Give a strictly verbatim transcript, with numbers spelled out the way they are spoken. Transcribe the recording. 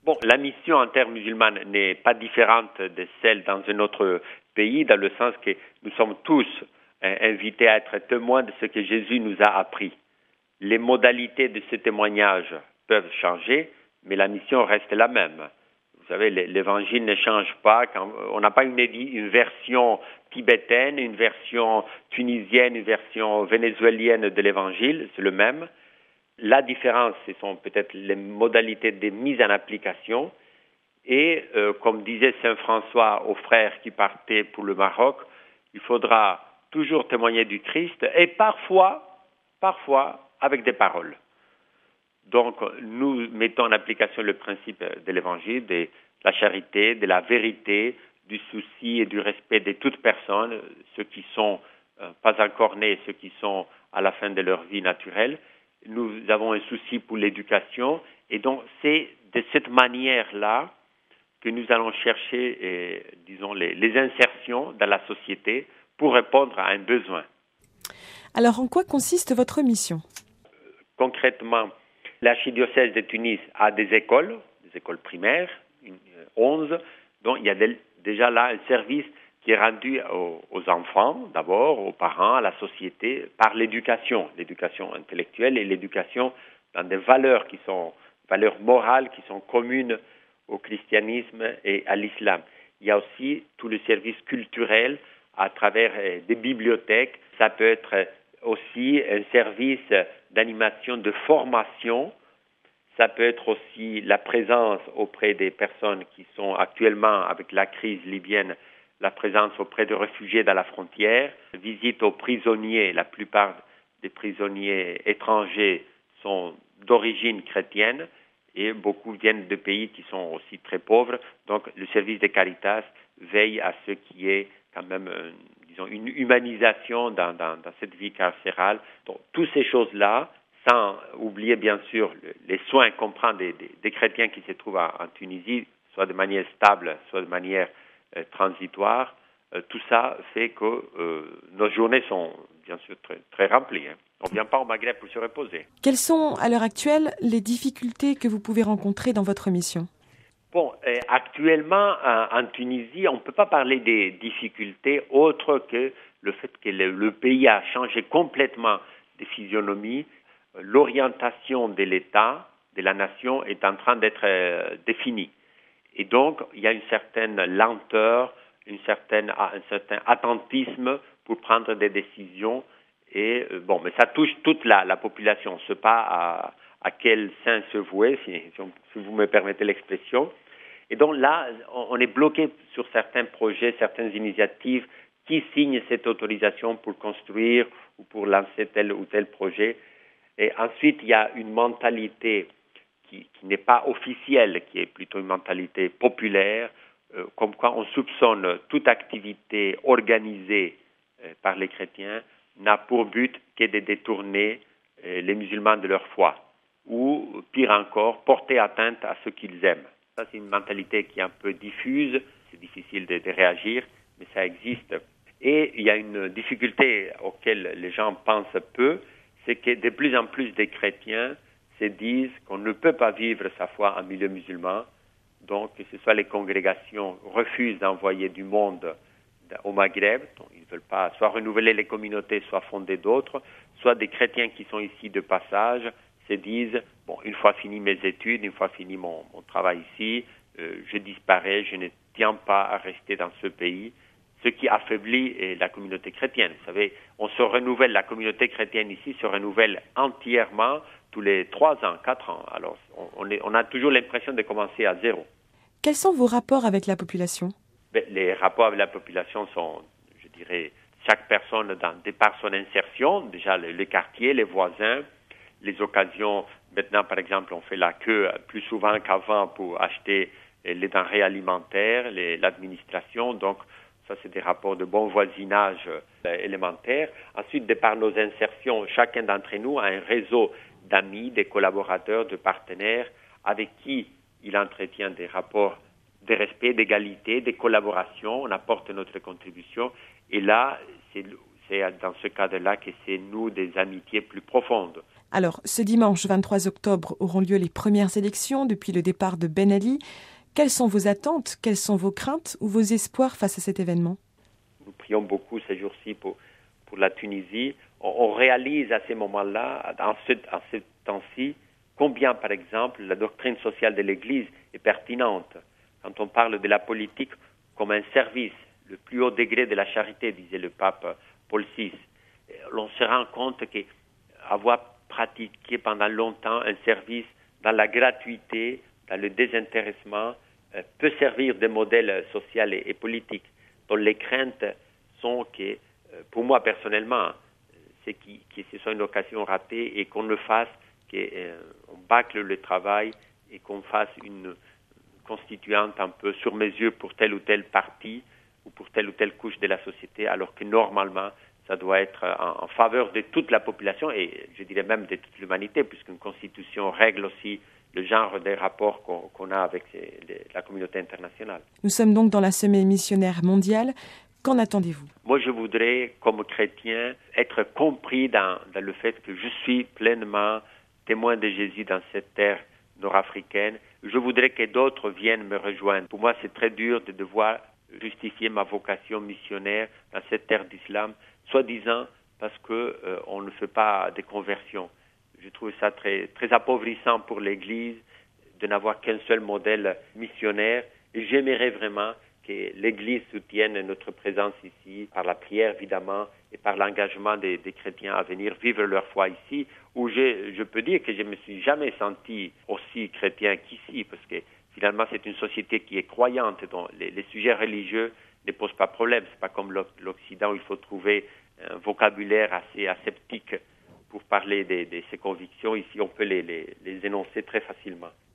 Bon, la mission en terre musulmane n'est pas différente de celle dans un autre pays, dans le sens que nous sommes tous euh, invités à être témoins de ce que Jésus nous a appris. Les modalités de ce témoignage peuvent changer, mais la mission reste la même. Vous savez, l'évangile ne change pas. Quand on n'a pas une, une version tibétaine, une version tunisienne, une version vénézuélienne de l'évangile, c'est le même. La différence, ce sont peut-être les modalités de mise en application. Et euh, comme disait Saint François aux frères qui partaient pour le Maroc, il faudra toujours témoigner du Christ et parfois, parfois avec des paroles. Donc, nous mettons en application le principe de l'évangile, de la charité, de la vérité, du souci et du respect de toute personne, ceux qui sont euh, pas encore nés, ceux qui sont à la fin de leur vie naturelle. Nous avons un souci pour l'éducation et donc c'est de cette manière-là que nous allons chercher, eh, disons, les, les insertions dans la société pour répondre à un besoin. Alors, en quoi consiste votre mission ? Concrètement, l'archidiocèse de Tunis a des écoles, des écoles primaires, onze, donc il y a des, déjà là un service qui est rendu aux, aux enfants, d'abord, aux parents, à la société, par l'éducation, l'éducation intellectuelle et l'éducation dans des valeurs qui sont, valeurs morales qui sont communes au christianisme et à l'islam. Il y a aussi tout le service culturel à travers euh, des bibliothèques. Ça peut être aussi un service d'animation, de formation. Ça peut être aussi la présence auprès des personnes qui sont actuellement, avec la crise libyenne, la présence auprès de réfugiés dans la frontière, visite aux prisonniers. La plupart des prisonniers étrangers sont d'origine chrétienne et beaucoup viennent de pays qui sont aussi très pauvres. Donc le service de Caritas veille à ce qui est quand même, euh, disons, une humanisation dans, dans, dans cette vie carcérale. Donc toutes ces choses-là, sans oublier bien sûr les soins qu'on prend des, des, des chrétiens qui se trouvent en, en Tunisie, soit de manière stable, soit de manière euh, transitoire, euh, tout ça fait que euh, nos journées sont bien sûr très, très remplies. Hein. On ne vient pas au Maghreb pour se reposer. Quelles sont à l'heure actuelle les difficultés que vous pouvez rencontrer dans votre mission ? Bon, euh, actuellement en, en Tunisie, on ne peut pas parler des difficultés autres que le fait que le, le pays a changé complètement de physionomie. L'orientation de l'État, de la nation, est en train d'être euh, définie. Et donc, il y a une certaine lenteur, une certaine, un certain attentisme pour prendre des décisions. Et euh, bon, mais ça touche toute la, la population. Je ne sais pas à, à quel sein se vouer, si, si vous me permettez l'expression. Et donc là, on est bloqué sur certains projets, certaines initiatives qui signent cette autorisation pour construire ou pour lancer tel ou tel projet. Et ensuite, il y a une mentalité qui, qui n'est pas officielle, qui est plutôt une mentalité populaire, euh, comme quoi on soupçonne toute activité organisée euh, par les chrétiens n'a pour but que de détourner euh, les musulmans de leur foi, ou pire encore, porter atteinte à ce qu'ils aiment. Ça, c'est une mentalité qui est un peu diffuse, c'est difficile de, de réagir, mais ça existe. Et il y a une difficulté auquel les gens pensent peu, c'est que de plus en plus de chrétiens se disent qu'on ne peut pas vivre sa foi en milieu musulman. Donc, que ce soit les congrégations refusent d'envoyer du monde au Maghreb. Donc, ils ne veulent pas soit renouveler les communautés, soit fonder d'autres, soit des chrétiens qui sont ici de passage se disent, bon, une fois fini mes études, une fois fini mon, mon travail ici, euh, je disparais, je ne tiens pas à rester dans ce pays. Ce qui affaiblit eh, la communauté chrétienne. Vous savez, on se renouvelle, la communauté chrétienne ici se renouvelle entièrement tous les trois ans, quatre ans. Alors, on, on, est, on a toujours l'impression de commencer à zéro. Quels sont vos rapports avec la population ? Ben, les rapports avec la population sont, je dirais, chaque personne dans, de par son insertion, déjà le, le quartier, les voisins, les occasions. Maintenant, par exemple, on fait la queue plus souvent qu'avant pour acheter eh, les denrées alimentaires, les, l'administration, donc ça, c'est des rapports de bon voisinage euh, élémentaires. Ensuite, de par nos insertions, chacun d'entre nous a un réseau d'amis, de collaborateurs, de partenaires avec qui il entretient des rapports de respect, d'égalité, de collaboration. On apporte notre contribution. Et là, c'est, c'est dans ce cadre-là que c'est nous des amitiés plus profondes. Alors, ce dimanche vingt-trois octobre auront lieu les premières élections depuis le départ de Ben Ali. Quelles sont vos attentes, quelles sont vos craintes ou vos espoirs face à cet événement? Nous prions beaucoup ces jours-ci pour, pour la Tunisie. On, on réalise à ces moments-là, en ce, en ce temps-ci, combien, par exemple, la doctrine sociale de l'Église est pertinente. Quand on parle de la politique comme un service, le plus haut degré de la charité, disait le pape Paul six, l'on se rend compte qu'avoir pratiqué pendant longtemps un service dans la gratuité, dans le désintéressement, euh, peut servir de modèle social et, et politique, dont les craintes sont que, euh, pour moi personnellement, c'est que, que ce soit une occasion ratée et qu'on le fasse, qu'on euh, bâcle le travail et qu'on fasse une constituante un peu sur mesure pour tel ou tel parti ou pour telle ou telle couche de la société, alors que normalement, ça doit être en, en faveur de toute la population et je dirais même de toute l'humanité, puisqu'une constitution règle aussi le genre des rapports qu'on, qu'on a avec les, les, la communauté internationale. Nous sommes donc dans la semaine missionnaire mondiale. Qu'en attendez-vous? Moi, je voudrais, comme chrétien, être compris dans, dans le fait que je suis pleinement témoin de Jésus dans cette terre nord-africaine. Je voudrais que d'autres viennent me rejoindre. Pour moi, c'est très dur de devoir justifier ma vocation missionnaire dans cette terre d'islam, soi-disant parce qu'on euh, ne fait pas de conversion. Je trouve ça très, très appauvrissant pour l'Église de n'avoir qu'un seul modèle missionnaire. Et j'aimerais vraiment que l'Église soutienne notre présence ici, par la prière évidemment, et par l'engagement des, des chrétiens à venir vivre leur foi ici, où je, je peux dire que je ne me suis jamais senti aussi chrétien qu'ici, parce que finalement c'est une société qui est croyante, dont les, les sujets religieux ne posent pas problème. Ce n'est pas comme l'Occident où il faut trouver un vocabulaire assez aseptique pour parler de, de ses convictions. Ici, on peut les, les, les énoncer très facilement.